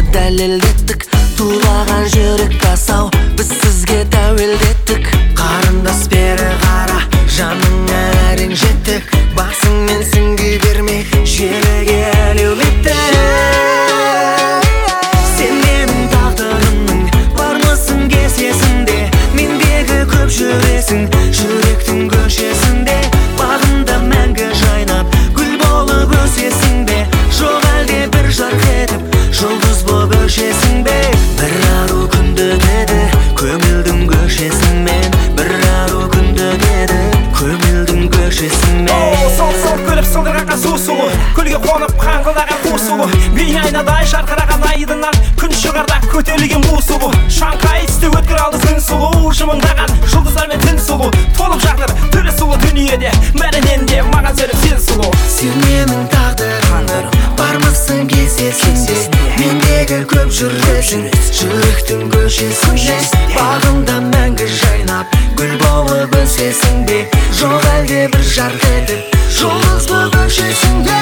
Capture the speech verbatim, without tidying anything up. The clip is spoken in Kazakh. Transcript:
дәлелдеттік. Тулаған жүрек асау, біз сізге тәуелдеттік. Қарындас бері қара, жаныңа әрең жеттік. Басыңмен сүңги бермей, желіге әлеуметтік. Сен менің тағдырымның бармысың кесесінде, мендегі көп жүресің жүректің көшесінде. Бағымда мәңгі жайнап, гүл болып өсесің бе, жоқ әлде бір жарқ етіп жұлдыз болып өшесің бе? Бір ару күнді деді көңілдің көшесімен, бір ару күнді деді көңілдің көшесімен. Сол сол көріп сылдыраған су сұлу, көлге қонып қаңғылдаған қу сұлу, бейне айнадай жарқыраған айдыннан күн шығарда көтерілген бу сұлу. Шаңқай істі өткір алды зың сұлу, жымыңдаған жұлдыздармен түн сұлу, толып жатыр түрі сұлу дүниеде, бәрінен де маған сөніп сен сұлу. Сен менің тағдырым, бармысың кесесінде, мендегі көп жүресің жүректің көшесінде. Бағымда мәңгі жайнап, гүл болып өсесің бе, жоқ әлде бір жарқ етіп жұлдыз болып өшесің бе?